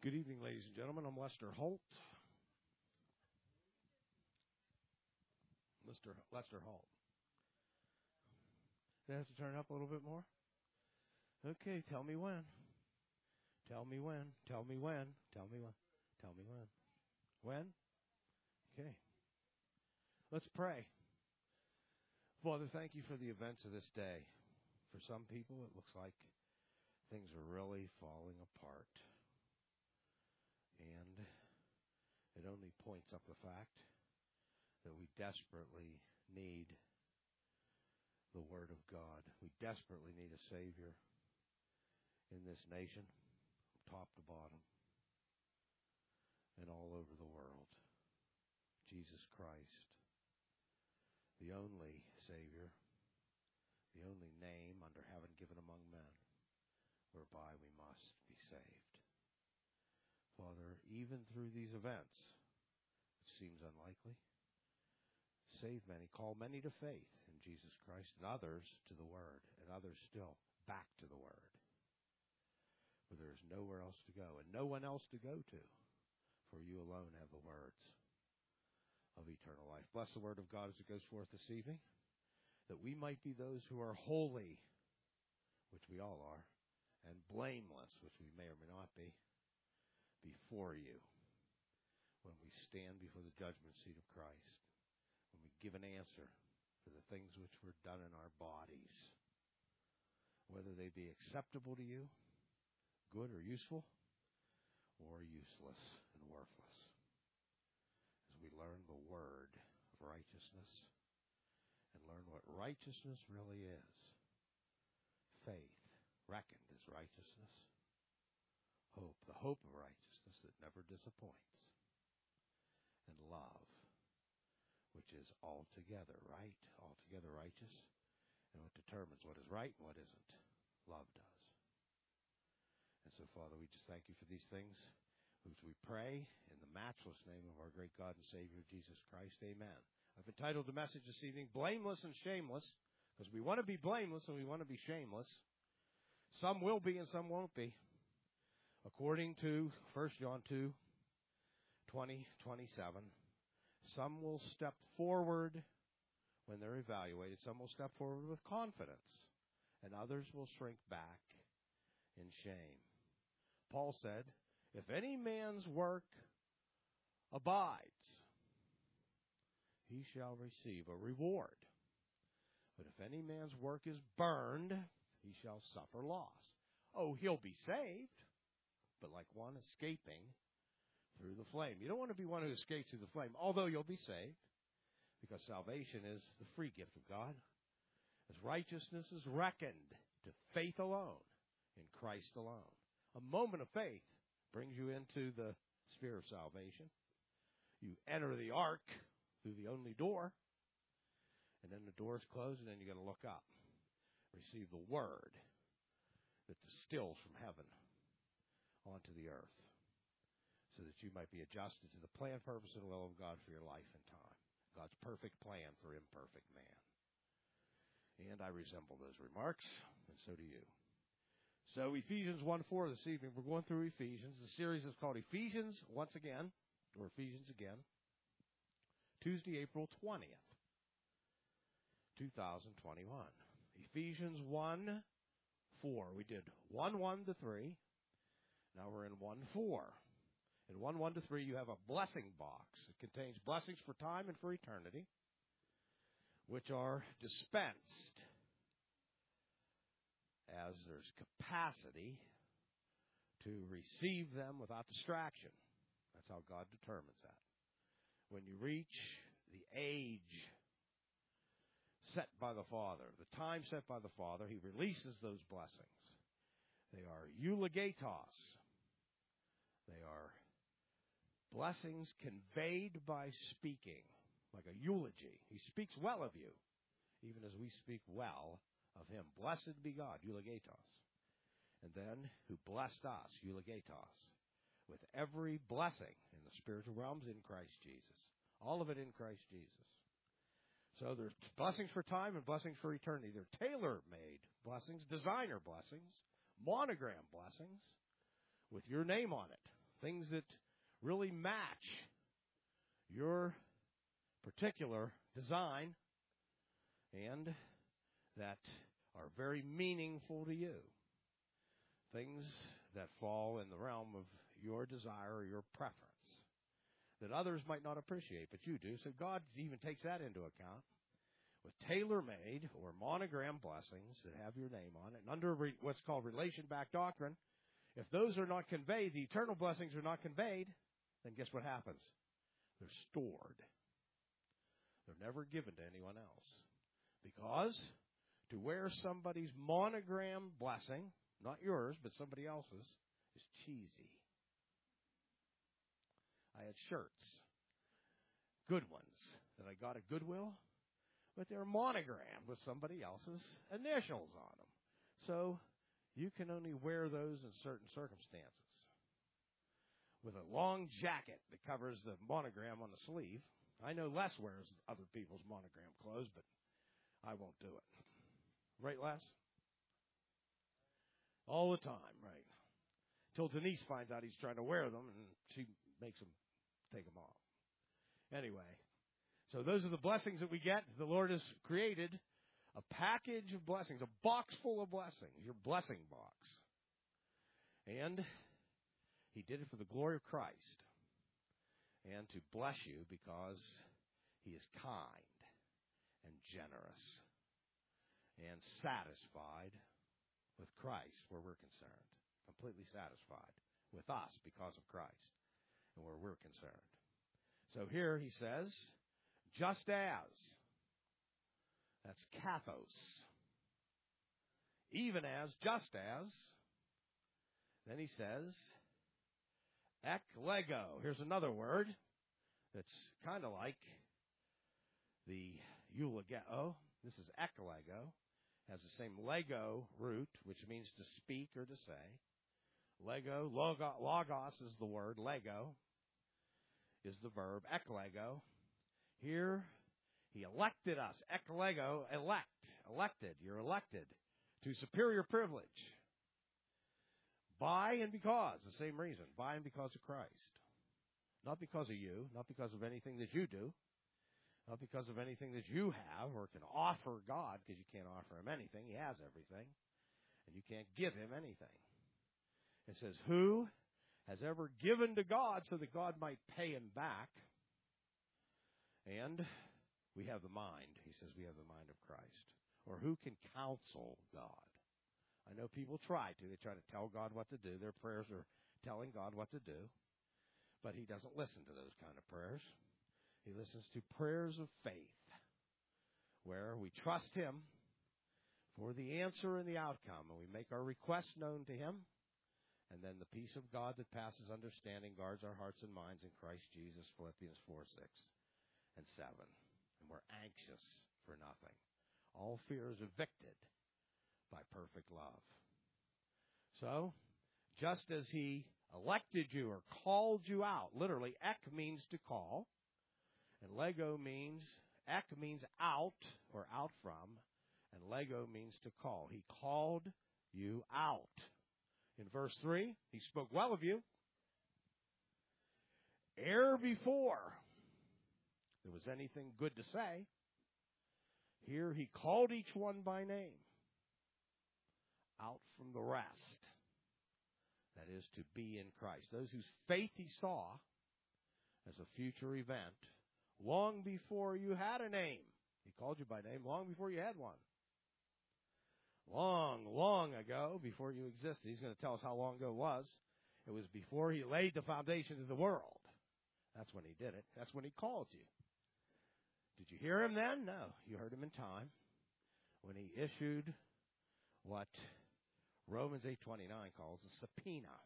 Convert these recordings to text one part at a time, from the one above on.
Good evening, ladies and gentlemen. I'm Lester Holt. Lester Holt. Did I have to turn it up a little bit more? Okay, tell me when. Tell me when. Tell me when. Tell me when. Tell me when. When? Okay. Let's pray. Father, thank you for the events of this day. For some people, it looks like things are really falling apart. And it only points up the fact that we desperately need the Word of God. We desperately need a Savior in this nation, top to bottom, and all over the world. Jesus Christ, the only Savior, the only name under heaven given among men, whereby we must be saved. Father, even through these events, which seems unlikely, save many, call many to faith in Jesus Christ, and others to the Word, and others still back to the Word. For there is nowhere else to go, and no one else to go to, for you alone have the words of eternal life. Bless the Word of God as it goes forth this evening, that we might be those who are holy, which we all are, and blameless, which we may or may not be, before you when we stand before the judgment seat of Christ, when we give an answer for the things which were done in our bodies, whether they be acceptable to you, good or useful, or useless and worthless. As we learn the word of righteousness and learn what righteousness really is. Faith, reckoned as righteousness. Hope, the hope of righteousness that never disappoints. And love, which is altogether right, altogether righteous, and what determines what is right and what isn't. Love does. And so, Father, we just thank you for these things, which we pray in the matchless name of our great God and Savior, Jesus Christ. Amen. I've entitled the message this evening, Blameless and Shameless, because we want to be blameless and we want to be shameless. Some will be and some won't be. According to 1 John 2, 20, 27, some will step forward when they're evaluated. Some will step forward with confidence, and others will shrink back in shame. Paul said, if any man's work abides, he shall receive a reward. But if any man's work is burned, he shall suffer loss. Oh, he'll be saved, but like one escaping through the flame. You don't want to be one who escapes through the flame, although you'll be saved, because salvation is the free gift of God. As righteousness is reckoned to faith alone, in Christ alone. A moment of faith brings you into the sphere of salvation. You enter the ark through the only door, and then the door is closed, and then you got to look up. Receive the word that distills from heaven onto the earth, so that you might be adjusted to the plan, purpose, and will of God for your life and time. God's perfect plan for imperfect man. And I resemble those remarks, and so do you. So Ephesians 1:4 this evening, we're going through Ephesians. The series is called Ephesians once again, or Ephesians again. Tuesday, April 20th, 2021. Ephesians 1:4. We did 1:1 to 3. Now we're in 1:4. In 1:1 to 3, you have a blessing box. It contains blessings for time and for eternity, which are dispensed as there's capacity to receive them without distraction. That's how God determines that. When you reach the age set by the Father, the time set by the Father, He releases those blessings. They are eulogatos. They are blessings conveyed by speaking, like a eulogy. He speaks well of you, even as we speak well of Him. Blessed be God, eulogatos. And then, who blessed us, eulogatos, with every blessing in the spiritual realms in Christ Jesus. All of it in Christ Jesus. So there's blessings for time and blessings for eternity. They're tailor-made blessings, designer blessings, monogram blessings, with your name on it things that really match your particular design and that are very meaningful to you. Things that fall in the realm of your desire or your preference that others might not appreciate, but you do. So God even takes that into account with tailor-made or monogram blessings that have your name on it. And under what's called relation-backed doctrine, if those are not conveyed, the eternal blessings are not conveyed, then guess what happens? They're stored. They're never given to anyone else. Because to wear somebody's monogram blessing, not yours, but somebody else's, is cheesy. I had shirts, good ones, that I got at Goodwill, but they're monogrammed with somebody else's initials on them. So you can only wear those in certain circumstances. With a long jacket that covers the monogram on the sleeve. I know Les wears other people's monogram clothes, but I won't do it. Right, Les? All the time, right. Till Denise finds out he's trying to wear them, and she makes him take them off. Anyway, so those are the blessings that we get. The Lord has created a package of blessings, a box full of blessings, your blessing box. And He did it for the glory of Christ and to bless you because He is kind and generous and satisfied with Christ where we're concerned. Completely satisfied with us because of Christ and where we're concerned. So here he says, just as. That's kathos. Even as, just as. Then he says, eklego. Here's another word that's kind of like the eulogeo. This is eklego. Has the same lego root, which means to speak or to say. Lego, logos is the word. Lego is the verb. Eklego. Here, He elected us. Eklego, elected. You're elected to superior privilege. By and because, the same reason. By and because of Christ. Not because of you, not because of anything that you do, not because of anything that you have or can offer God, because you can't offer Him anything. He has everything, and you can't give Him anything. It says, who has ever given to God so that God might pay him back? And we have the mind. He says we have the mind of Christ. Or who can counsel God? I know people try to. They try to tell God what to do. Their prayers are telling God what to do. But He doesn't listen to those kind of prayers. He listens to prayers of faith, where we trust Him for the answer and the outcome, and we make our requests known to Him, and then the peace of God that passes understanding guards our hearts and minds in Christ Jesus, Philippians 4, 6, and 7. And we're anxious for nothing. All fear is evicted by perfect love. So, just as He elected you or called you out, literally, ek means to call, and lego means, ek means out or out from, and lego means to call. He called you out. In verse 3, He spoke well of you. Ere before there was anything good to say, here He called each one by name out from the rest. That is, to be in Christ. Those whose faith He saw as a future event long before you had a name. He called you by name long before you had one. Long, long ago, before you existed. He's going to tell us how long ago it was. It was before He laid the foundations of the world. That's when He did it. That's when He called you. Did you hear Him then? No. You heard Him in time when He issued what Romans 8:29 calls a subpoena,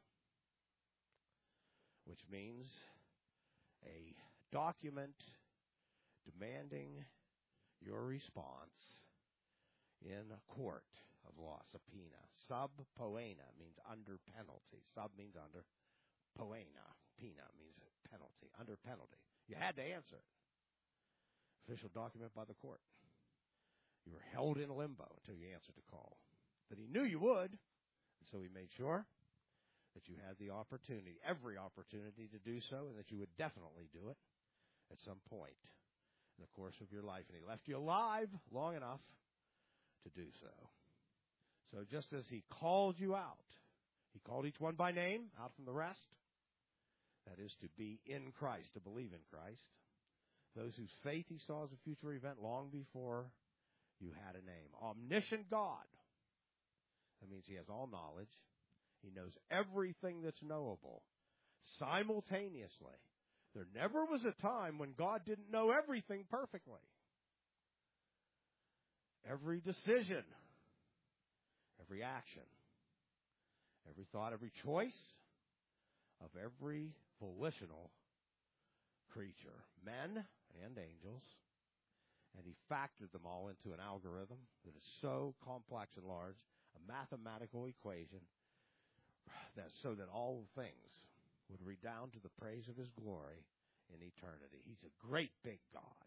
which means a document demanding your response in a court of law. Subpoena. Sub poena means under penalty. Sub means under. Poena. Pena means penalty. Under penalty. You had to answer it. Official document by the court. You were held in limbo until you answered the call. But He knew you would, and so He made sure that you had the opportunity, every opportunity to do so, and that you would definitely do it at some point in the course of your life. And he left you alive long enough to do so. So just as he called you out, he called each one by name out from the rest. That is to be in Christ, to believe in Christ. Those whose faith he saw as a future event long before you had a name. Omniscient God. That means he has all knowledge. He knows everything that's knowable simultaneously. There never was a time when God didn't know everything perfectly. Every decision, every action, every thought, every choice of every volitional creature, men and angels, and he factored them all into an algorithm that is so complex and large, a mathematical equation, that so that all things would redound to the praise of his glory in eternity. He's a great big God.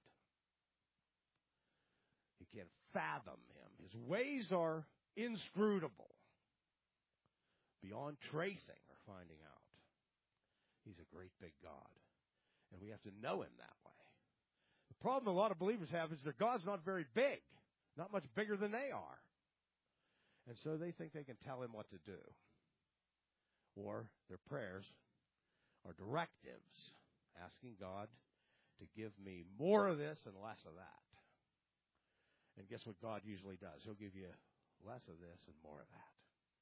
You can't fathom him. His ways are inscrutable, beyond tracing or finding out. He's a great big God, and we have to know him that way. The problem a lot of believers have is their God's not very big, not much bigger than they are. And so they think they can tell him what to do. Or their prayers are directives, asking God to give me more of this and less of that. And guess what God usually does? He'll give you less of this and more of that.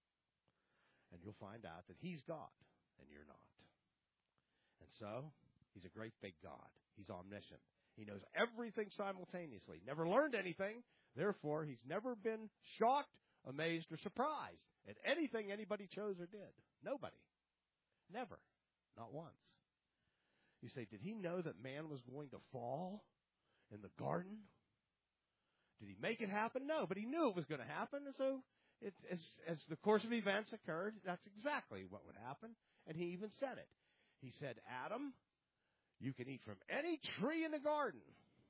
And you'll find out that he's God and you're not. And so, he's a great big God. He's omniscient. He knows everything simultaneously. Never learned anything. Therefore, he's never been shocked, amazed, or surprised at anything anybody chose or did. Nobody. Never. Not once. You say, did he know that man was going to fall in the garden? Did he make it happen? No, but he knew it was going to happen. And so, as the course of events occurred, that's exactly what would happen. And he even said it. He said, Adam, you can eat from any tree in the garden.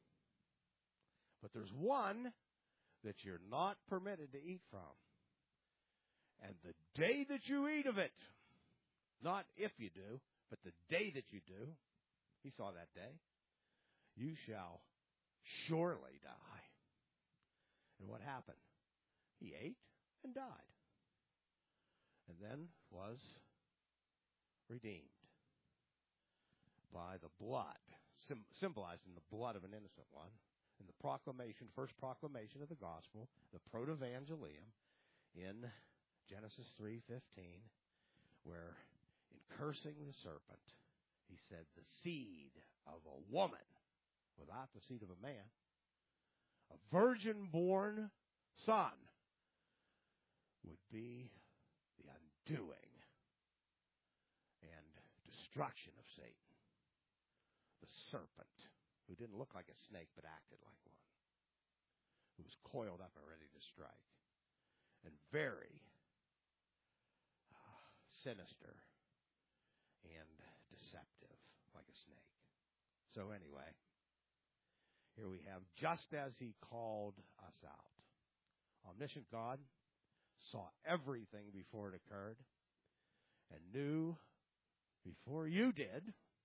But there's one that you're not permitted to eat from. And the day that you eat of it, not if you do, but the day that you do, he saw that day, you shall surely die. And what happened? He ate and died. And then was redeemed by the blood, symbolized in the blood of an innocent one, in the proclamation, first proclamation of the gospel, the protevangelium, in Genesis 3:15, where in cursing the serpent, he said, the seed of a woman, without the seed of a man, a virgin-born son, would be the undoing and destruction of Satan. The serpent, who didn't look like a snake but acted like one, who was coiled up and ready to strike, and very sinister and deceptive, like a snake. So anyway, here we have, just as he called us out. Omniscient God saw everything before it occurred and knew before you did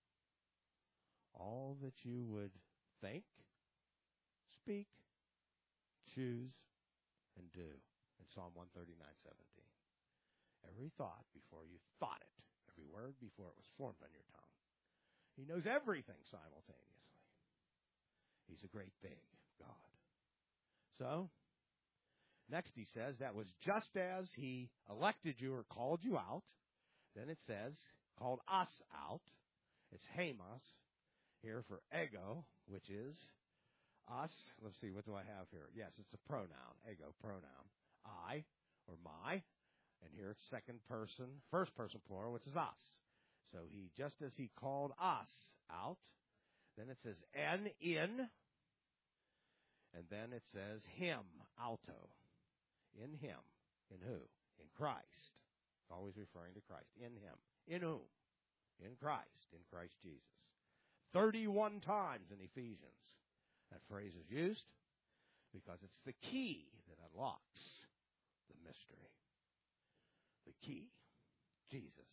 all that you would think, speak, choose, and do in Psalm 139:17. Every thought before you thought it, every word before it was formed on your tongue. He knows everything simultaneously. He's a great big God. So, next he says, that was just as he elected you or called you out. Then it says, called us out. It's Hamos here for ego, which is us. Let's see, what do I have here? Yes, it's a pronoun, ego, pronoun. I, or my. And here it's second person, first person plural, which is us. So he, just as he called us out, then it says en, in, and then it says him, auto. In him. In who? In Christ. It's always referring to Christ. In him. In whom? In Christ. In Christ Jesus. 31 times in Ephesians that phrase is used because it's the key that unlocks the mystery. The key. Jesus,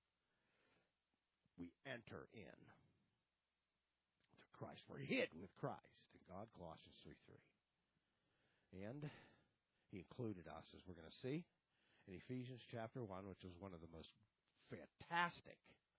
we enter in to Christ. We're hid with Christ in God, Colossians 3:3. And he included us, as we're going to see, in Ephesians chapter 1, which is one of the most fantastic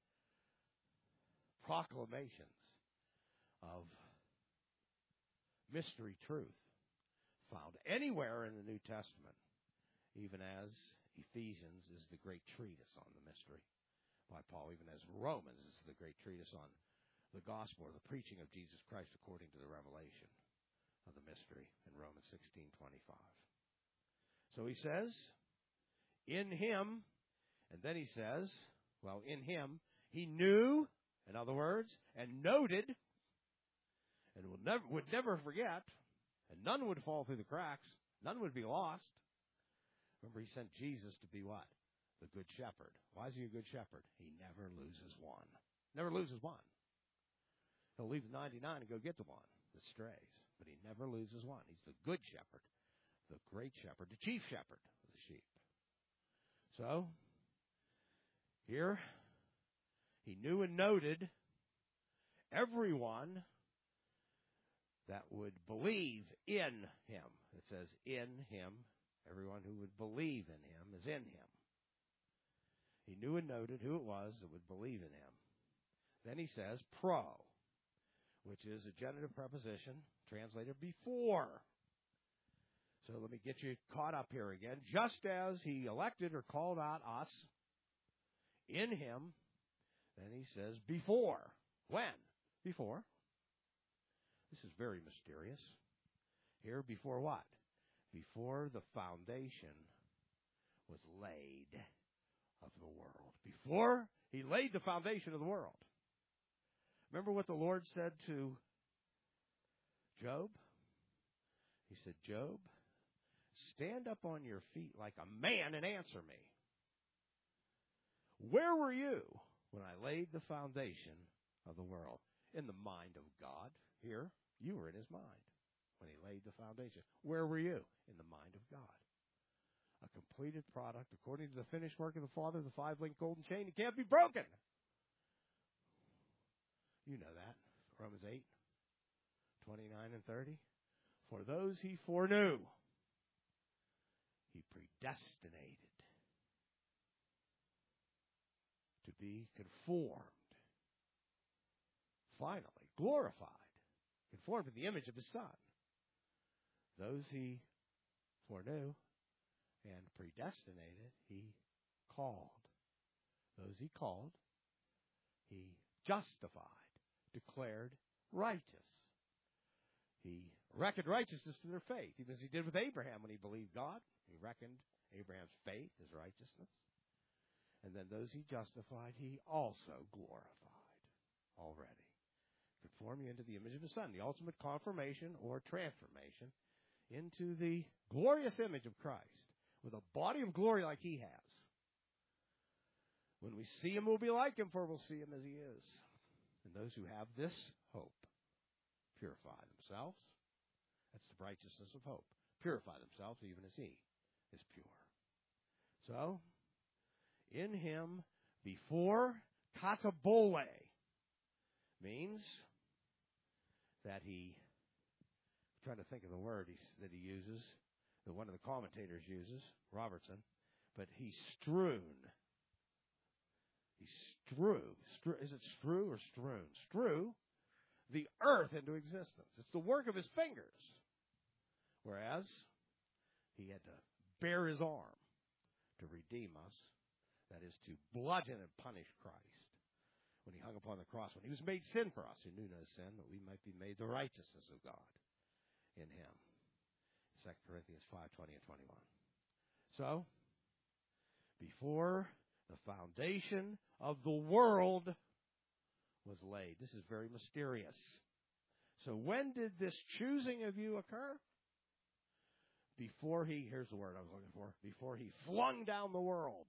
proclamations of mystery truth found anywhere in the New Testament, even as Ephesians is the great treatise on the mystery by Paul, even as Romans is the great treatise on the gospel or the preaching of Jesus Christ according to the revelation of the mystery in Romans 16:25. So he says, in him, and then he says, well, in him, he knew, in other words, and noted, and would never forget, and none would fall through the cracks, none would be lost. Remember, he sent Jesus to be what? The Good Shepherd. Why is he a Good Shepherd? He never loses one. Never loses one. He'll leave the 99 and go get the one that strays, but he never loses one. He's the Good Shepherd, the great shepherd, the chief shepherd of the sheep. So, here, he knew and noted everyone that would believe in him. It says, in him. Everyone who would believe in him is in him. He knew and noted who it was that would believe in him. Then he says, pro, which is a genitive preposition translated before. So let me get you caught up here again. Just as he elected or called out us in him, then he says before. When? Before. This is very mysterious. Here, before what? Before the foundation was laid of the world. Before he laid the foundation of the world. Remember what the Lord said to Job? He said, Job, stand up on your feet like a man and answer me. Where were you when I laid the foundation of the world? In the mind of God. Here, you were in his mind when he laid the foundation. Where were you? In the mind of God. A completed product according to the finished work of the Father, the 5-link golden chain. It can't be broken. You know that. Romans 8:29 and 30. For those he foreknew, he predestinated to be conformed, finally, glorified, conformed to the image of his Son. Those he foreknew and predestinated, he called. Those he called, he justified, declared righteous. He reckoned righteousness to their faith, even as he did with Abraham when he believed God. He reckoned Abraham's faith as righteousness. And then those he justified, he also glorified already. Conforming into the image of his Son, the ultimate confirmation or transformation into the glorious image of Christ, with a body of glory like he has. When we see him, we'll be like him, for we'll see him as he is. And those who have this hope purify themselves. That's the righteousness of hope. Purify themselves even as he is pure. So, in him, before katabole, means that he, I'm trying to think of the word that he uses, that one of the commentators uses, Robertson, but he strewn. He is it strew or strewn? Strew the earth into existence. It's the work of his fingers. Whereas he had to bear his arm to redeem us. That is to bludgeon and punish Christ when he hung upon the cross. When he was made sin for us, who knew no sin, that we might be made the righteousness of God in him. 2 Corinthians 5:20 and 21. So, before the foundation of the world was laid. This is very mysterious. So when did this choosing of you occur? Before he, here's the word I was looking for, before he flung down the world.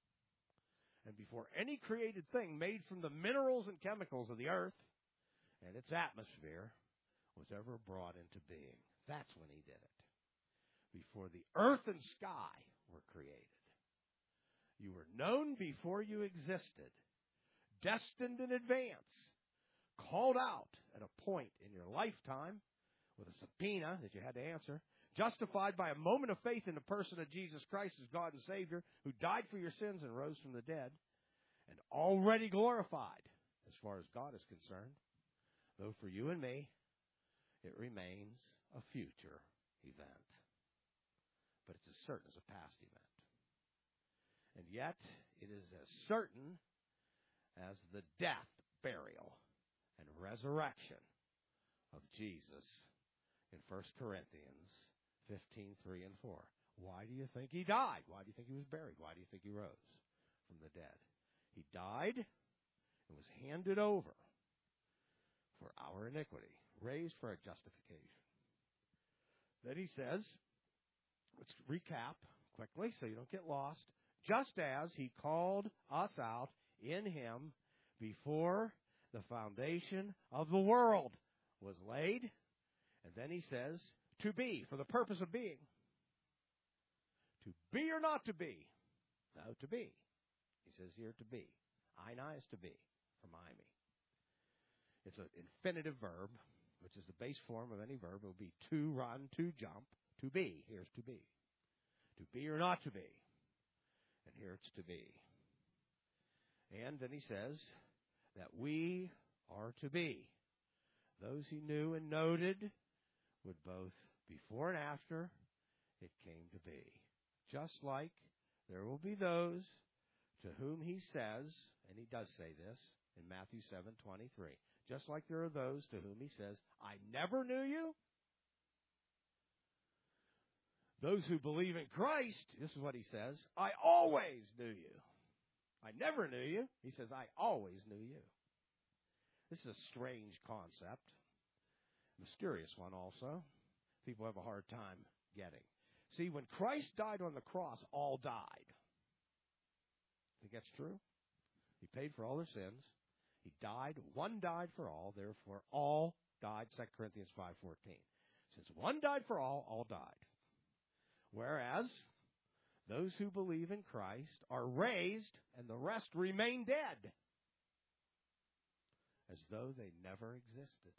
And before any created thing made from the minerals and chemicals of the earth and its atmosphere was ever brought into being. That's when he did it. Before the earth and sky were created. You were known before you existed, destined in advance, called out at a point in your lifetime with a subpoena that you had to answer, justified by a moment of faith in the person of Jesus Christ as God and Savior, who died for your sins and rose from the dead, and already glorified as far as God is concerned, though for you and me, it remains a future event. But it's as certain as a past event. And yet, it is as certain as the death, burial, and resurrection of Jesus in 1 Corinthians 15:3 and 4. Why do you think he died? Why do you think he was buried? Why do you think he rose from the dead? He died and was handed over for our iniquity, raised for our justification. Then he says, let's recap quickly so you don't get lost. Just as he called us out in him before the foundation of the world was laid. And then he says, to be, for the purpose of being. To be or not to be? No, to be. He says here to be. Eina is to be, from Imi. It's an infinitive verb, which is the base form of any verb. It will be to run, to jump, to be. Here's to be. To be or not to be. And here it's to be. And then he says that we are to be. Those he knew and noted would both before and after it came to be. Just like there will be those to whom he says, and he does say this in Matthew 7:23, just like there are those to whom he says, I never knew you. Those who believe in Christ, this is what he says, I always knew you. I never knew you. He says, I always knew you. This is a strange concept. Mysterious one also. People have a hard time getting. See, when Christ died on the cross, all died. Think that's true? He paid for all their sins. He died. One died for all. Therefore, all died. 2 Corinthians 5:14. Since one died for all died. Whereas those who believe in Christ are raised and the rest remain dead, as though they never existed.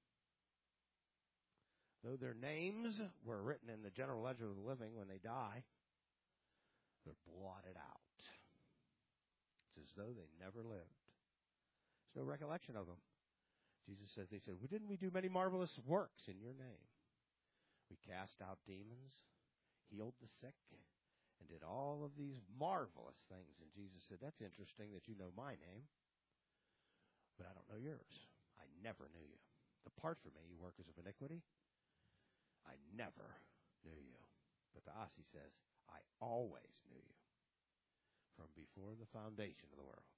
Though their names were written in the general ledger of the living when they die, they're blotted out. It's as though they never lived. There's no recollection of them. Jesus said, they said, well, didn't we do many marvelous works in your name? We cast out demons, healed the sick, and did all of these marvelous things. And Jesus said, that's interesting that you know my name, but I don't know yours. I never knew you. Depart from me, you workers of iniquity. I never knew you. But to us, he says, I always knew you from before the foundation of the world.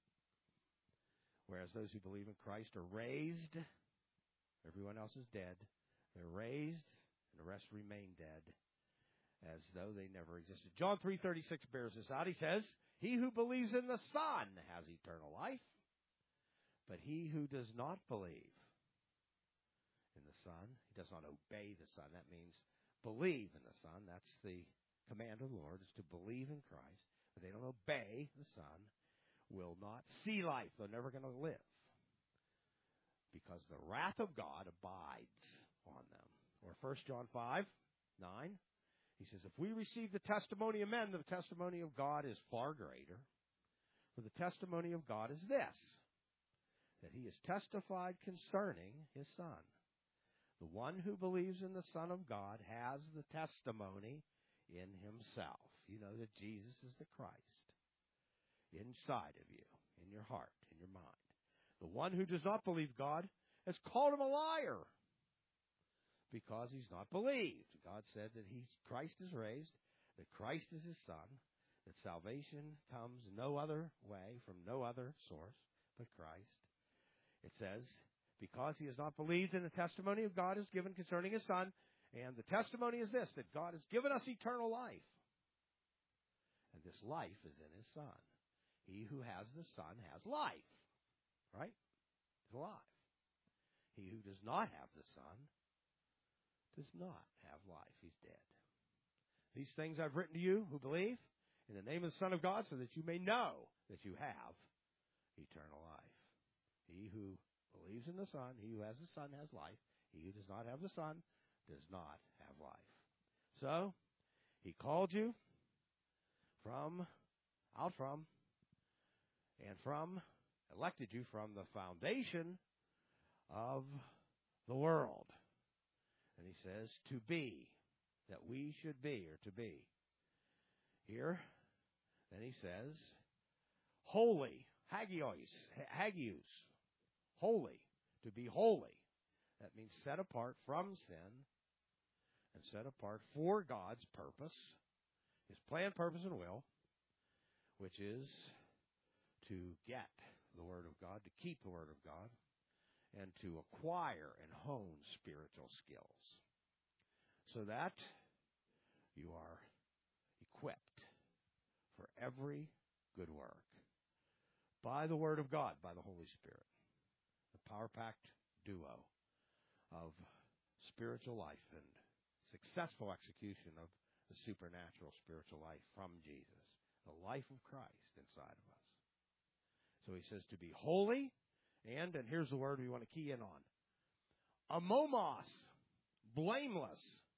Whereas those who believe in Christ are raised, everyone else is dead. They're raised, and the rest remain dead, as though they never existed. John 3:36 bears this out. He says, he who believes in the Son has eternal life, but he who does not believe in the Son, he does not obey the Son. That means believe in the Son. That's the command of the Lord, is to believe in Christ. But they don't obey the Son, will not see life. They're never going to live, because the wrath of God abides on them. Or 1 John 5:9, he says, if we receive the testimony of men, the testimony of God is far greater. For the testimony of God is this, that he has testified concerning his Son. The one who believes in the Son of God has the testimony in himself. You know that Jesus is the Christ inside of you, in your heart, in your mind. The one who does not believe God has called him a liar, because he's not believed. God said that Christ is raised, that Christ is his Son, that salvation comes no other way, from no other source but Christ. It says, because he has not believed in the testimony of God is given concerning his Son, and the testimony is this, that God has given us eternal life. And this life is in his Son. He who has the Son has life. Right? He's alive. He who does not have the Son does not have life. He's dead. These things I've written to you who believe in the name of the Son of God, so that you may know that you have eternal life. He who believes in the Son, he who has the Son has life. He who does not have the Son does not have life. So, he called you elected you from the foundation of the world. And he says, to be, that we should be, or to be. Here, then he says, holy, hagios, holy, to be holy. That means set apart from sin and set apart for God's purpose, His plan, purpose, and will, which is to get the Word of God, to keep the Word of God, and to acquire and hone spiritual skills so that you are equipped for every good work by the Word of God, by the Holy Spirit, the power-packed duo of spiritual life and successful execution of the supernatural spiritual life from Jesus, the life of Christ inside of us. So he says to be holy, and here's the word we want to key in on, amomos, blameless.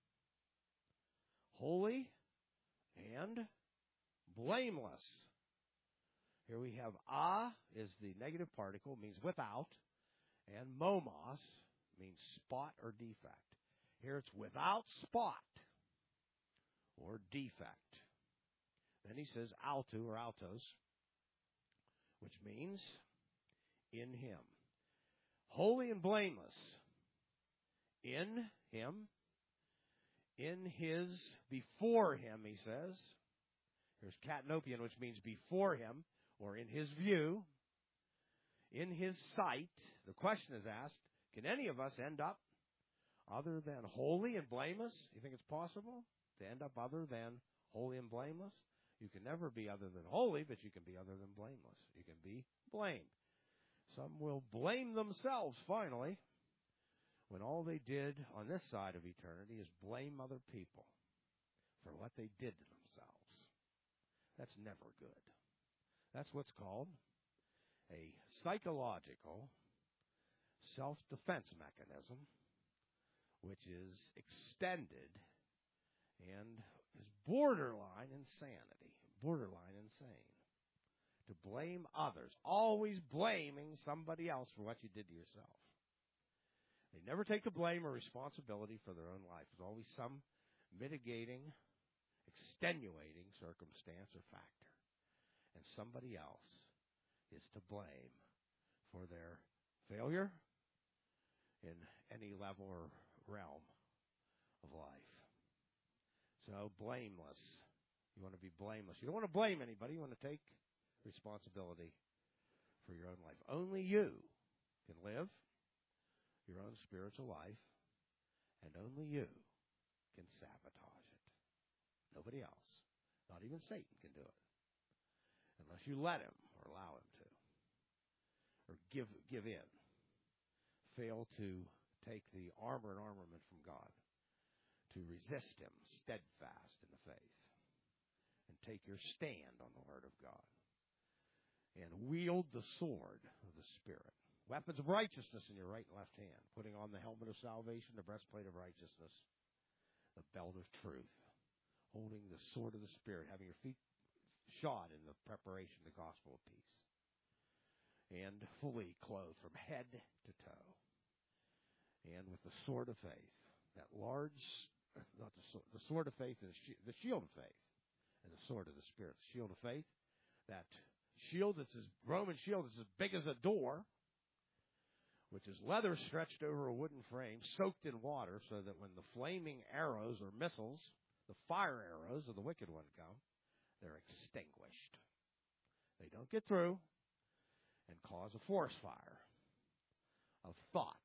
Holy and blameless. Here we have is the negative particle, means without, and momos means spot or defect. Here it's without spot or defect. Then he says alto or altos, which means in Him. Holy and blameless in Him, in His, before Him, he says. Here's katanopian, which means before Him, or in His view, in His sight. The question is asked, can any of us end up other than holy and blameless? You think it's possible to end up other than holy and blameless? You can never be other than holy, but you can be other than blameless. You can be blamed. Some will blame themselves, finally, when all they did on this side of eternity is blame other people for what they did to themselves. That's never good. That's what's called a psychological self-defense mechanism, which is extended and is borderline insanity, borderline insane. To blame others, always blaming somebody else for what you did to yourself. They never take the blame or responsibility for their own life. There's always some mitigating, extenuating circumstance or factor. And somebody else is to blame for their failure in any level or realm of life. So, blameless. You want to be blameless. You don't want to blame anybody. You want to take responsibility for your own life. Only you can live your own spiritual life, and only you can sabotage it. Nobody else, not even Satan, can do it, unless you let him or allow him to, or give in. Fail to take the armor and armament from God, to resist him steadfast in the faith, and take your stand on the Word of God, and wield the sword of the Spirit. Weapons of righteousness in your right and left hand, putting on the helmet of salvation, the breastplate of righteousness, the belt of truth, holding the sword of the Spirit, having your feet shod in the preparation of the gospel of peace, and fully clothed from head to toe, and with the sword of faith, that large, not the sword of faith, and the shield of faith, and the sword of the Spirit, the shield of faith, that shield that's Roman shield that's as big as a door, which is leather stretched over a wooden frame, soaked in water, so that when the flaming arrows or missiles, the fire arrows of the wicked one come, they're extinguished. They don't get through and cause a forest fire of thought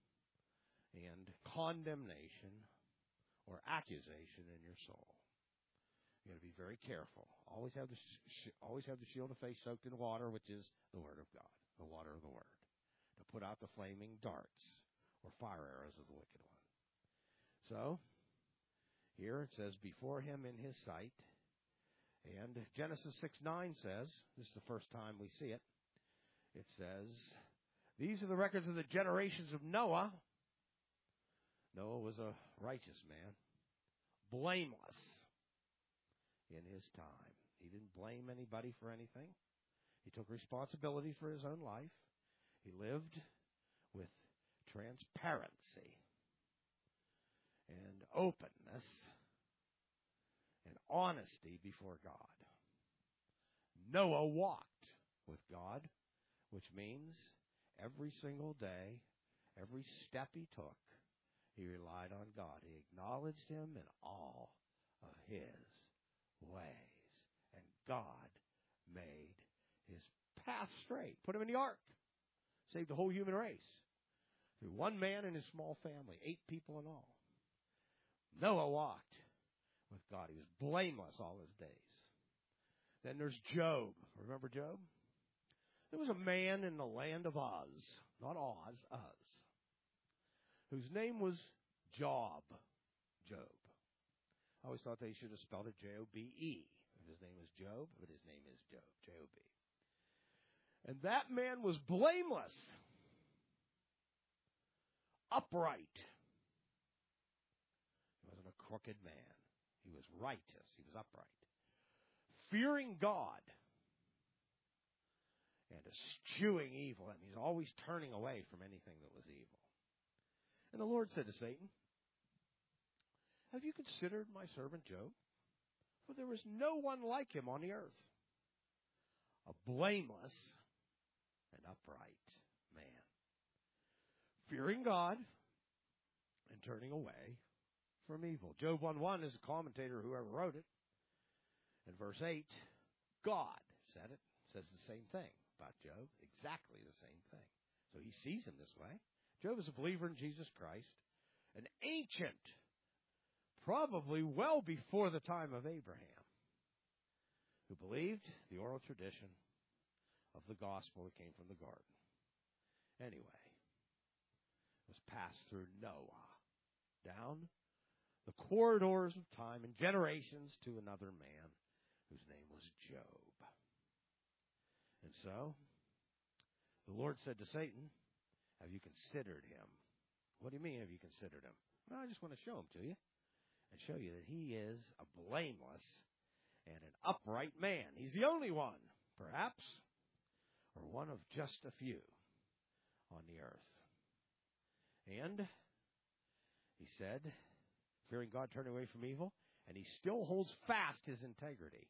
and condemnation or accusation in your soul. You got to be very careful. Always have the shield of faith soaked in water, which is the Word of God, the water of the Word, to put out the flaming darts or fire arrows of the wicked one. So, here it says, before him in his sight, And Genesis 6:9 says, this is the first time we see it, it says, these are the records of the generations of Noah. Noah was a righteous man, blameless in his time. He didn't blame anybody for anything. He took responsibility for his own life. He lived with transparency and openness and honesty before God. Noah walked with God, which means every single day, every step he took, he relied on God. He acknowledged him in all of his ways. And God made his path straight. Put him in the ark. Saved the whole human race. Through one man and his small family. 8 people in all. Noah walked with God. He was blameless all his days. Then there's Job. Remember Job? There was a man in the land of Uz. Not Oz, Uz. Whose name was Job. Job. I always thought they should have spelled it J-O-B-E. If his name is Job, but his name is Job. J-O-B. And that man was blameless. Upright. He wasn't a crooked man. He was righteous. He was upright. Fearing God. And eschewing evil. That means always turning away from anything that was evil. And the Lord said to Satan, have you considered my servant Job? For there is no one like him on the earth. A blameless and upright man. Fearing God and turning away from evil. Job 1:1 is a commentator, whoever wrote it. In verse 8, God said it. Says the same thing about Job. Exactly the same thing. So he sees him this way. Job is a believer in Jesus Christ. An ancient, probably well before the time of Abraham, who believed the oral tradition of the gospel that came from the garden. Anyway, it was passed through Noah, down the corridors of time and generations to another man whose name was Job. And so, the Lord said to Satan, have you considered him? What do you mean, have you considered him? Well, I just want to show him to you. And show you that he is a blameless and an upright man. He's the only one, perhaps, or one of just a few on the earth. And he said, fearing God, turning away from evil, and he still holds fast his integrity.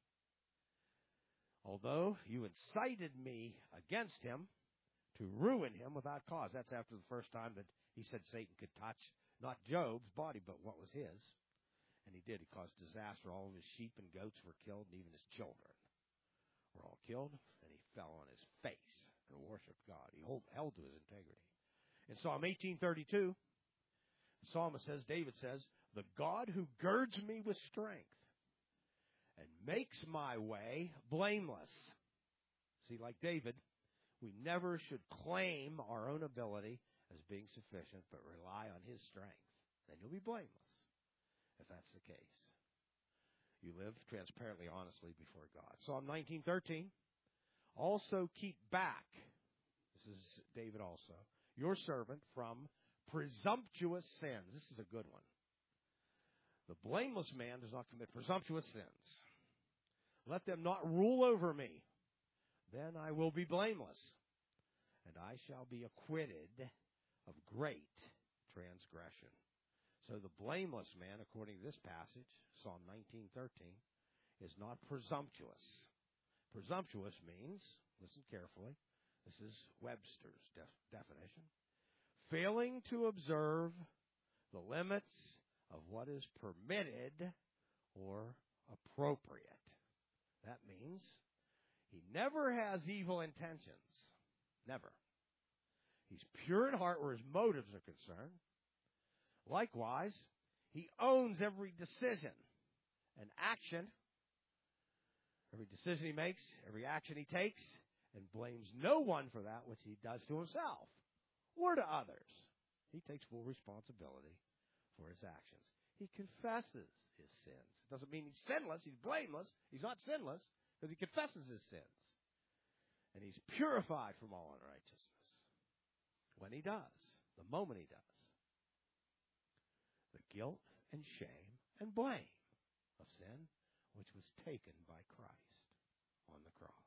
Although you incited me against him to ruin him without cause. That's after the first time that he said Satan could touch not Job's body, but what was his. And he did. He caused disaster. All of his sheep and goats were killed, and even his children were all killed. And he fell on his face and worshiped God. He held to his integrity. In Psalm 18:32, the psalmist says, David says, the God who girds me with strength and makes my way blameless. See, like David, we never should claim our own ability as being sufficient, but rely on his strength. Then you'll be blameless, if that's the case. You live transparently, honestly before God. Psalm 19:13, also keep back, this is David also, your servant from presumptuous sins. This is a good one. The blameless man does not commit presumptuous sins. Let them not rule over me. Then I will be blameless, and I shall be acquitted of great transgression. So the blameless man, according to this passage, Psalm 19:13, is not presumptuous. Presumptuous means, listen carefully, this is Webster's definition, failing to observe the limits of what is permitted or appropriate. That means he never has evil intentions. Never. He's pure in heart where his motives are concerned. Likewise, he owns every decision and action, every decision he makes, every action he takes, and blames no one for that which he does to himself or to others. He takes full responsibility for his actions. He confesses his sins. It doesn't mean he's sinless. He's blameless. He's not sinless because he confesses his sins. And he's purified from all unrighteousness. When he does, the moment he does, the guilt and shame and blame of sin, which was taken by Christ on the cross.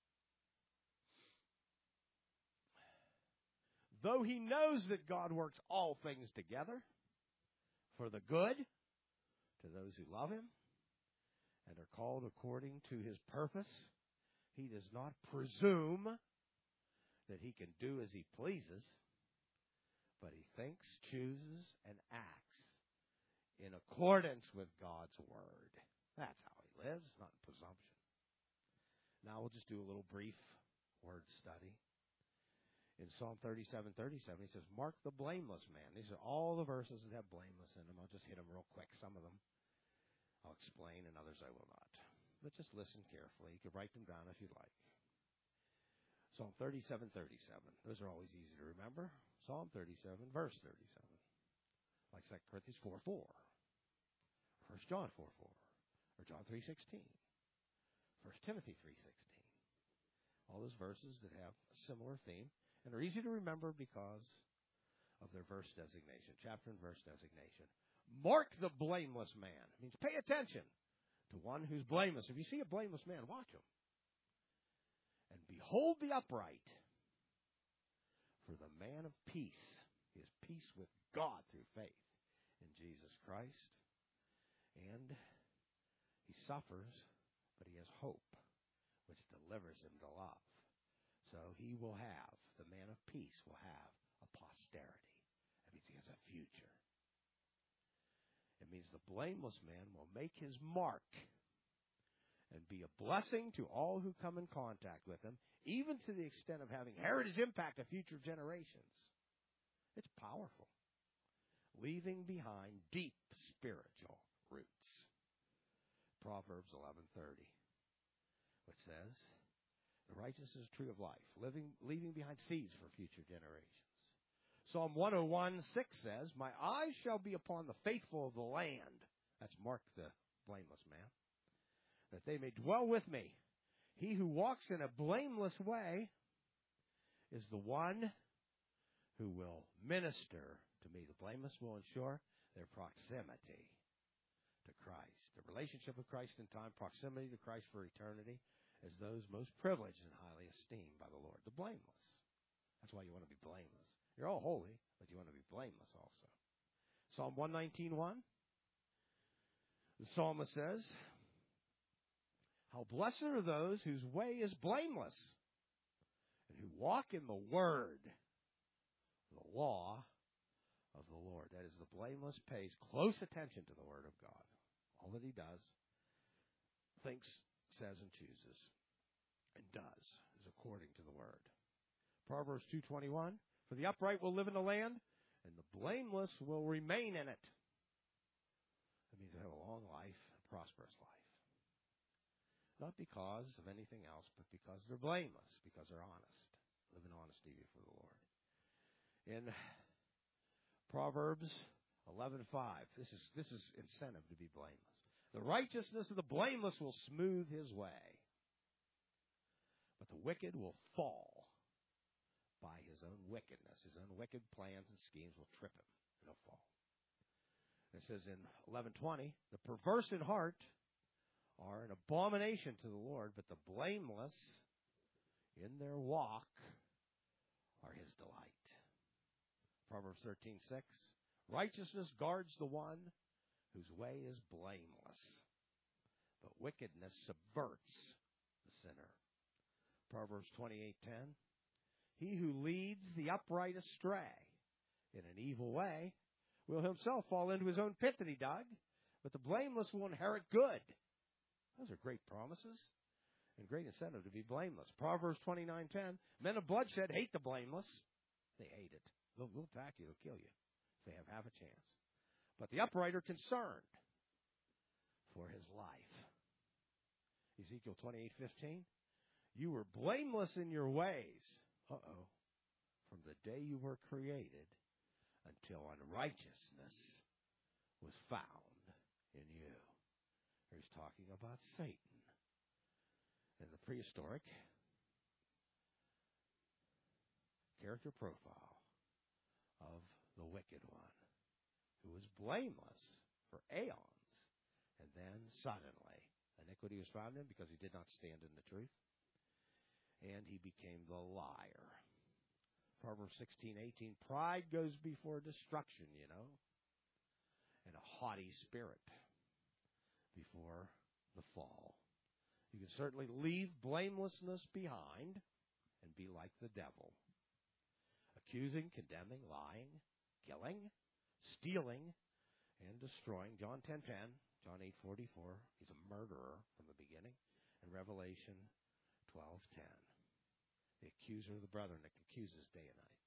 Though he knows that God works all things together for the good to those who love him and are called according to his purpose, he does not presume that he can do as he pleases, but he thinks, chooses, and acts in accordance with God's word. That's how he lives, not in presumption. Now we'll just do a little brief word study. In Psalm 37:37, he says, mark the blameless man. These are all the verses that have blameless in them. I'll just hit them real quick. Some of them I'll explain, and others I will not. But just listen carefully. You can write them down if you'd like. Psalm 37:37. Those are always easy to remember. Psalm 37, verse 37. Like 2 Corinthians 4:4. 1 John 4:4. Or John 3:16. 1 Timothy 3:16. All those verses that have a similar theme and are easy to remember because of their verse designation, chapter and verse designation. Mark the blameless man. It means pay attention to one who's blameless. If you see a blameless man, watch him. And behold the upright. For the man of peace is peace with God through faith in Jesus Christ. And he suffers, but he has hope, which delivers him to love. So he will have, the man of peace will have a posterity. That means he has a future. It means the blameless man will make his mark and be a blessing to all who come in contact with him, even to the extent of having heritage impact of future generations. It's powerful. Leaving behind deep spiritual roots. Proverbs 11:30, which says, the righteous is a tree of life, leaving behind seeds for future generations. Psalm 101:6 says, my eyes shall be upon the faithful of the land. That's Mark the blameless man. That they may dwell with me. He who walks in a blameless way is the one who will minister to me. The blameless will ensure their proximity to Christ. The relationship with Christ in time, proximity to Christ for eternity, as those most privileged and highly esteemed by the Lord. The blameless. That's why you want to be blameless. You're all holy, but you want to be blameless also. Psalm 119:1. The psalmist says, how blessed are those whose way is blameless and who walk in the word, the law of the Lord. That is, the blameless pays close attention to the word of God. All that he does, thinks, says, and chooses, and does, is according to the word. Proverbs 2:21, for the upright will live in the land, and the blameless will remain in it. That means they have a long life, a prosperous life. Not because of anything else, but because they're blameless, because they're honest. Live in honesty before the Lord. In Proverbs 11:5, this is incentive to be blameless. The righteousness of the blameless will smooth his way, but the wicked will fall by his own wickedness. His own wicked plans and schemes will trip him, and he'll fall. It says in 11:20, the perverse in heart are an abomination to the Lord, but the blameless in their walk are his delight. Proverbs 13:6, righteousness guards the one whose way is blameless, but wickedness subverts the sinner. Proverbs 28:10, he who leads the upright astray in an evil way will himself fall into his own pit that he dug, but the blameless will inherit good. Those are great promises and great incentive to be blameless. Proverbs 29:10, men of bloodshed hate the blameless. They hate it. They'll attack you. They'll kill you if they have half a chance. But the upright are concerned for his life. Ezekiel 28:15, you were blameless in your ways. From the day you were created until unrighteousness was found in you. He's talking about Satan in the prehistoric character profile of the wicked one, who was blameless for aeons, and then suddenly iniquity was found in him because he did not stand in the truth, and he became the liar. Proverbs 16:18, pride goes before destruction, and a haughty spirit before the fall. You can certainly leave blamelessness behind and be like the devil, accusing, condemning, lying, killing, stealing, and destroying. John 10:10, John 8:44, he's a murderer from the beginning, and Revelation 12:10, the accuser of the brethren that accuses day and night.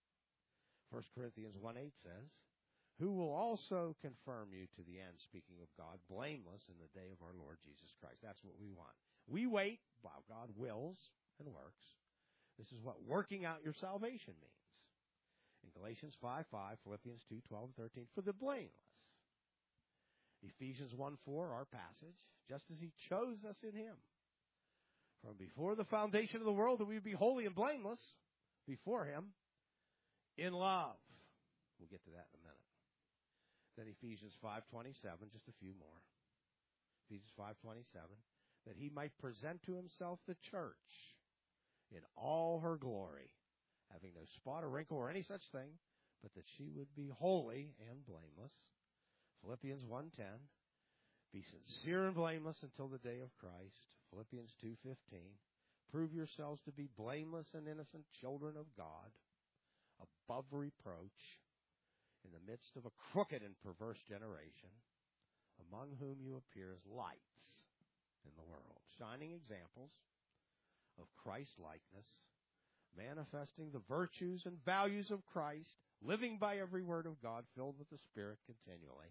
1 Corinthians 1:8 says, who will also confirm you to the end, speaking of God, blameless in the day of our Lord Jesus Christ. That's what we want. We wait while God wills and works. This is what working out your salvation means. In Galatians 5:5, Philippians 2:12 and 13, for the blameless. Ephesians 1:4, our passage, just as he chose us in him. From before the foundation of the world, that we would be holy and blameless before him in love. We'll get to that in a minute. Then Ephesians 5:27, just a few more. Ephesians 5:27, that he might present to himself the church in all her glory, having no spot or wrinkle or any such thing, but that she would be holy and blameless. Philippians 1:10, be sincere and blameless until the day of Christ. Philippians 2:15, prove yourselves to be blameless and innocent children of God, above reproach, in the midst of a crooked and perverse generation, among whom you appear as lights in the world, shining examples of Christ-likeness, manifesting the virtues and values of Christ, living by every word of God, filled with the Spirit continually.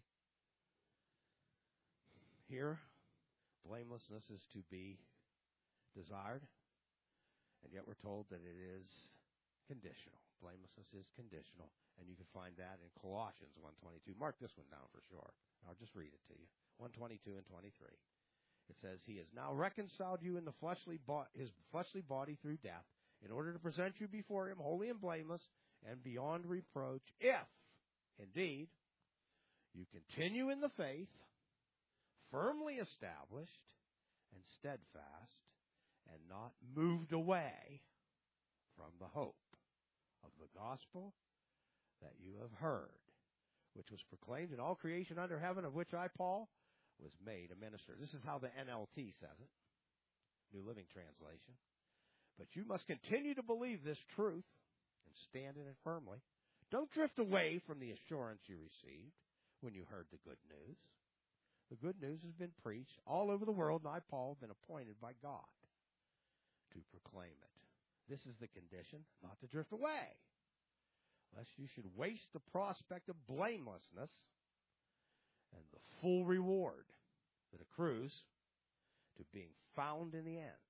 Here, blamelessness is to be desired, and yet we're told that it is conditional. Blamelessness is conditional, and you can find that in Colossians 1:22. Mark this one down for sure. I'll just read it to you. 1:22 and 23. It says, he has now reconciled you in the his fleshly body through death, in order to present you before him holy and blameless and beyond reproach, if, indeed, you continue in the faith, firmly established and steadfast, and not moved away from the hope of the gospel that you have heard, which was proclaimed in all creation under heaven, of which I, Paul, was made a minister. This is how the NLT says it, New Living Translation. But you must continue to believe this truth and stand in it firmly. Don't drift away from the assurance you received when you heard the good news. The good news has been preached all over the world, and I, Paul, have been appointed by God to proclaim it. This is the condition, not to drift away, lest you should waste the prospect of blamelessness and the full reward that accrues to being found in the end,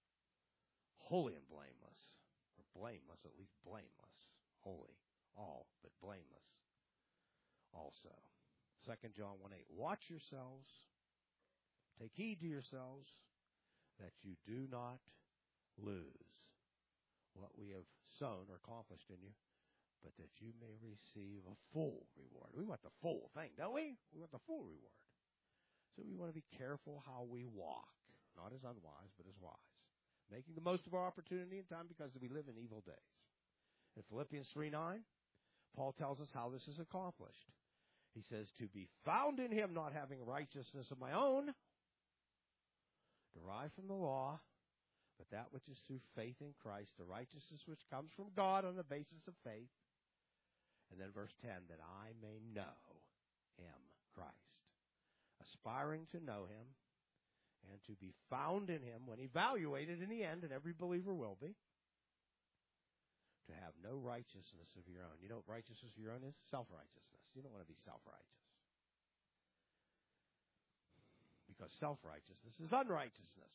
holy and blameless, or blameless, at least blameless, holy, all, but blameless also. 2 John 1:8, watch yourselves, take heed to yourselves, that you do not lose what we have sown or accomplished in you, but that you may receive a full reward. We want the full thing, don't we? We want the full reward. So we want to be careful how we walk, not as unwise, but as wise, making the most of our opportunity and time, because we live in evil days. In Philippians 3:9, Paul tells us how this is accomplished. He says, to be found in him, not having righteousness of my own, derived from the law, but that which is through faith in Christ, the righteousness which comes from God on the basis of faith. And then verse 10, that I may know him, Christ, aspiring to know him and to be found in him when evaluated in the end, and every believer will be, to have no righteousness of your own. You know what righteousness of your own is? Self-righteousness. You don't want to be self-righteous, because self-righteousness is unrighteousness.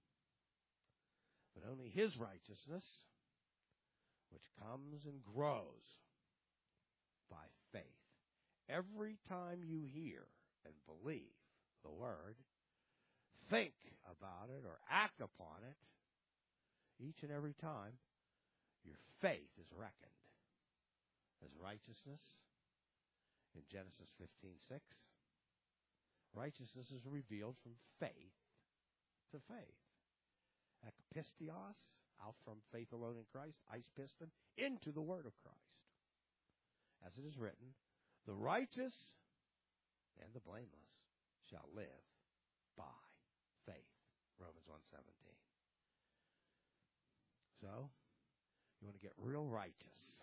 But only his righteousness, which comes and grows by faith every time you hear and believe the Word, think about it or act upon it, each and every time, your faith is reckoned as righteousness in Genesis 15:6. Righteousness is revealed from faith to faith. Ekpistios, out from faith alone in Christ, eispiston, into the Word of Christ. As it is written, the righteous and the blameless shall live by faith. Romans 1:17. So, you want to get real righteous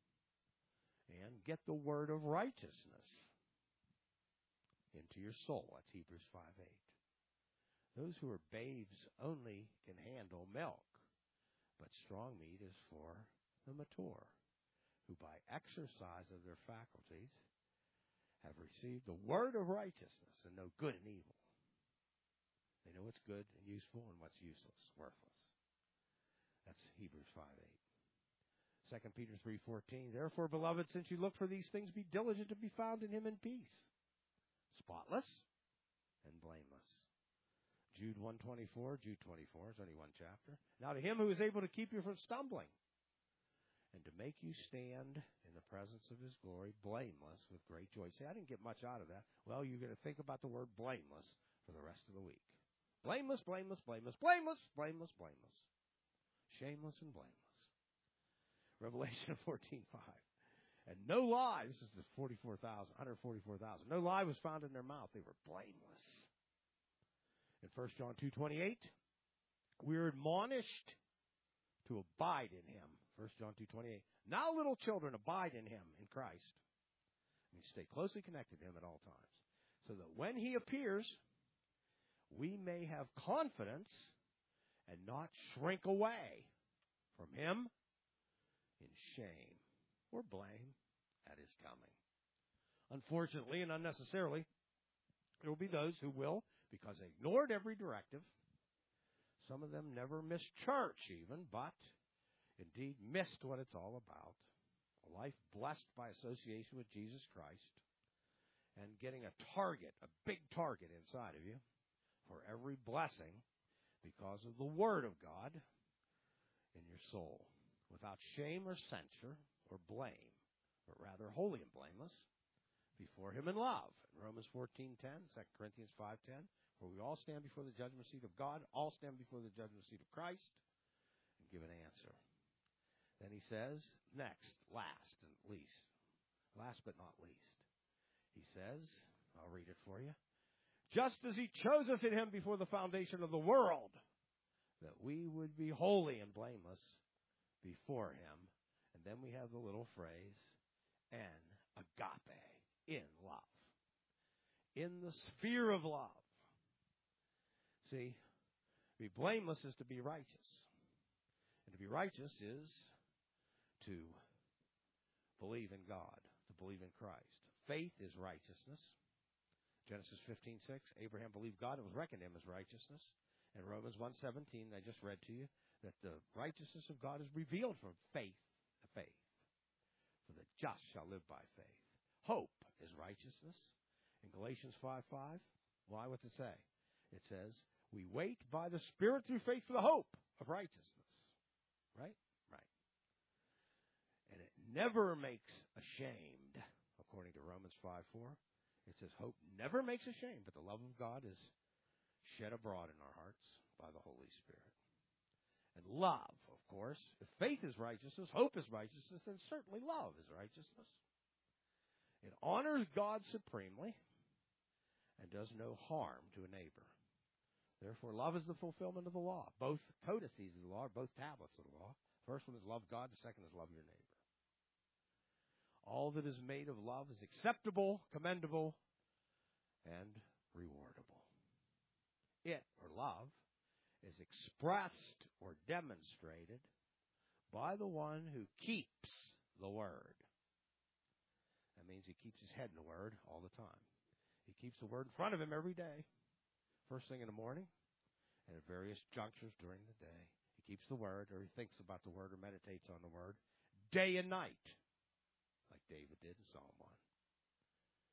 and get the word of righteousness into your soul. That's Hebrews 5:8. Those who are babes only can handle milk, but strong meat is for the mature, who by exercise of their faculties have received the word of righteousness and know good and evil. They know what's good and useful and what's useless, worthless. That's Hebrews 5:8. 2 Peter 3:14. Therefore, beloved, since you look for these things, be diligent to be found in him in peace, spotless and blameless. Jude 1:24. Jude 24 is only one chapter. Now to him who is able to keep you from stumbling and to make you stand in the presence of his glory, blameless with great joy. Say, I didn't get much out of that. Well, you're going to think about the word blameless for the rest of the week. Blameless, blameless, blameless, blameless, blameless, blameless. Shameless and blameless. Revelation 14:5. And no lie, this is the 144,000. No lie was found in their mouth. They were blameless. In 1 John 2:28, we're admonished to abide in him. 1 John 2:28. Now, little children, abide in him, in Christ. I mean, stay closely connected to him at all times, so that when he appears, we may have confidence and not shrink away from him in shame or blame at his coming. Unfortunately and unnecessarily, there will be those who will, because they ignored every directive. Some of them never missed church even, but indeed missed what it's all about. A life blessed by association with Jesus Christ and getting a target, a big target inside of you for every blessing because of the Word of God in your soul, without shame or censure or blame, but rather holy and blameless before him in love. In Romans 14:10, 2 Corinthians 5:10, for we all stand before the judgment seat of God, all stand before the judgment seat of Christ, and give an answer. Then he says, next, last but not least, he says, I'll read it for you, just as he chose us in him before the foundation of the world, that we would be holy and blameless before him. And then we have the little phrase, en agape, in love, in the sphere of love. See, to be blameless is to be righteous. And to be righteous is to believe in God, to believe in Christ. Faith is righteousness. Genesis 15:6, Abraham believed God and was reckoned to him as righteousness. And Romans 1:17, I just read to you, that the righteousness of God is revealed from faith to faith. For the just shall live by faith. Hope is righteousness. In Galatians 5:5, why? What's it say? It says, we wait by the Spirit through faith for the hope of righteousness. Right? Right. And it never makes ashamed, according to Romans 5:4. It says hope never makes ashamed, but the love of God is shed abroad in our hearts by the Holy Spirit. And love, of course, if faith is righteousness, hope is righteousness, then certainly love is righteousness. It honors God supremely and does no harm to a neighbor. Therefore, love is the fulfillment of the law. Both codices of the law are both tablets of the law. First one is love God, the second is love your neighbor. All that is made of love is acceptable, commendable, and rewardable. It, or love, is expressed or demonstrated by the one who keeps the Word. That means he keeps his head in the Word all the time. He keeps the Word in front of him every day. First thing in the morning and at various junctures during the day. He keeps the Word, or he thinks about the Word or meditates on the Word day and night, like David did in Psalm 1.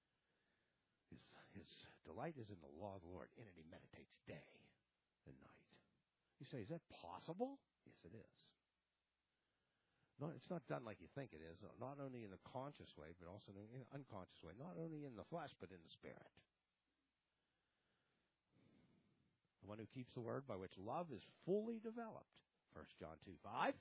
his delight is in the law of the Lord. In it he meditates day and night. You say, is that possible? Yes, it is. No, it's not done like you think it is, not only in a conscious way, but also in an unconscious way. Not only in the flesh, but in the spirit. The one who keeps the word by which love is fully developed, 1 John 2:5,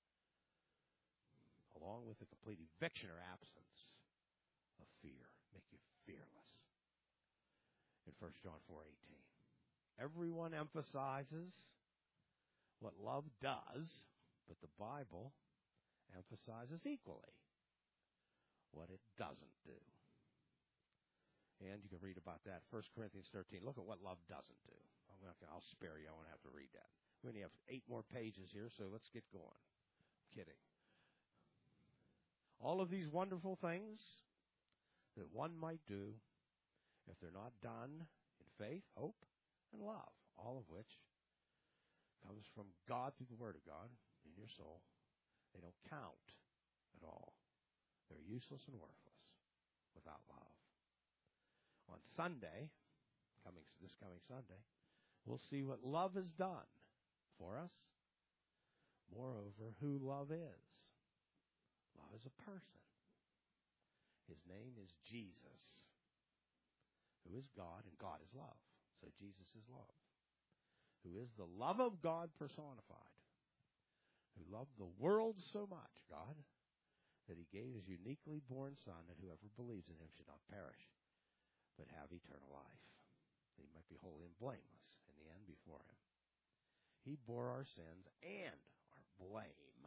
along with the complete eviction or absence of fear, make you fearless. In 1 John 4:18, everyone emphasizes what love does, but the Bible emphasizes equally what it doesn't do. And you can read about that, 1 Corinthians 13. Look at what love doesn't do. I'll spare you. I won't have to read that. We only have 8 more pages here, so let's get going. I'm kidding. All of these wonderful things that one might do if they're not done in faith, hope, and love, all of which comes from God through the Word of God in your soul, they don't count at all. They're useless and worthless without love. On Sunday, this coming Sunday, we'll see what love has done for us. Moreover, who love is. Love is a person. His name is Jesus, who is God, and God is love. So Jesus is love, who is the love of God personified, who loved the world so much, God, that he gave his uniquely born Son, that whoever believes in him should not perish, but have eternal life, that he might be holy and blameless in the end before him. He bore our sins and our blame.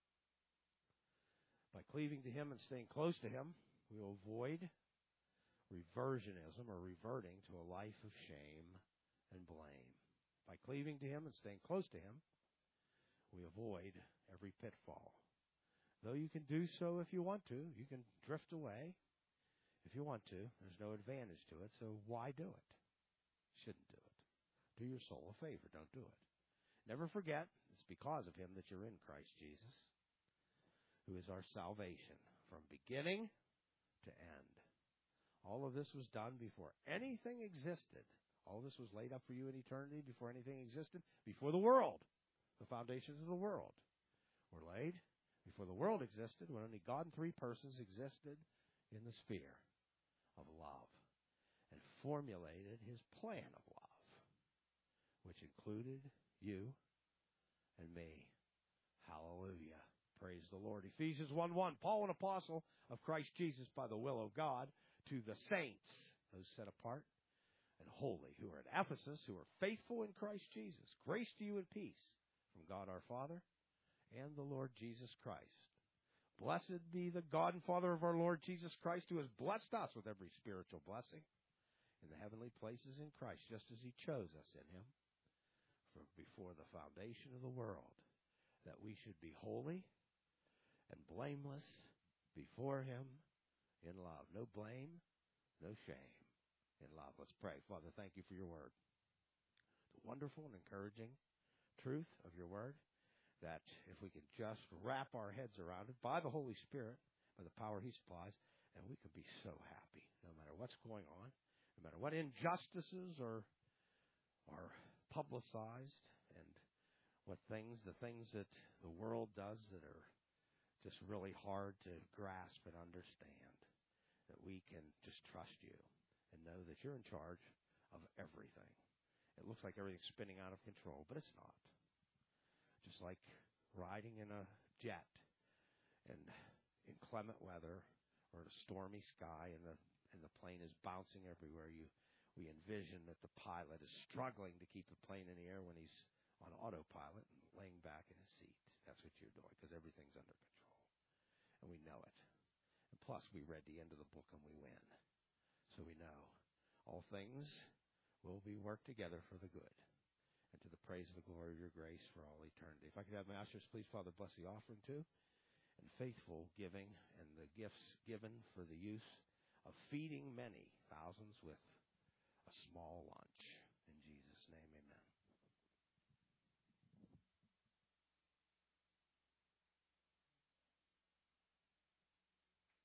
By cleaving to him and staying close to him, we will avoid reversionism or reverting to a life of shame and blame. By cleaving to him and staying close to him, we avoid every pitfall. Though you can do so if you want to, you can drift away if you want to. There's no advantage to it, so why do it? Shouldn't do it. Do your soul a favor. Don't do it. Never forget, it's because of him that you're in Christ Jesus, who is our salvation from beginning to end. All of this was done before anything existed. All this was laid up for you in eternity before anything existed, before the world. The foundations of the world were laid before the world existed, when only God and 3 persons existed in the sphere of love, and formulated his plan of love, which included you and me. Hallelujah. Praise the Lord. Ephesians 1:1, Paul, an apostle of Christ Jesus by the will of God, to the saints, those set apart and holy, who are at Ephesus, who are faithful in Christ Jesus. Grace to you and peace from God our Father and the Lord Jesus Christ. Blessed be the God and Father of our Lord Jesus Christ, who has blessed us with every spiritual blessing in the heavenly places in Christ, just as he chose us in him from before the foundation of the world, that we should be holy and blameless before him in love. No blame, no shame in love. Let's pray. Father, thank you for your word. The wonderful and encouraging truth of your word, that if we can just wrap our heads around it by the Holy Spirit, by the power he supplies, and we can be so happy no matter what's going on, no matter what injustices are publicized, and the things that the world does that are just really hard to grasp and understand, that we can just trust you and know that you're in charge of everything. It looks like everything's spinning out of control, but it's not. Just like riding in a jet and in inclement weather or in a stormy sky, and the plane is bouncing everywhere, we envision that the pilot is struggling to keep the plane in the air when he's on autopilot and laying back in his seat. That's what you're doing, because everything's under control. And we know it. And plus, we read the end of the book and we win. So we know all things will be worked together for the good, and to the praise of the glory of your grace for all eternity. If I could have my ushers, please, Father, bless the offering too, and faithful giving, and the gifts given for the use of feeding many thousands with a small lunch. In Jesus' name, amen.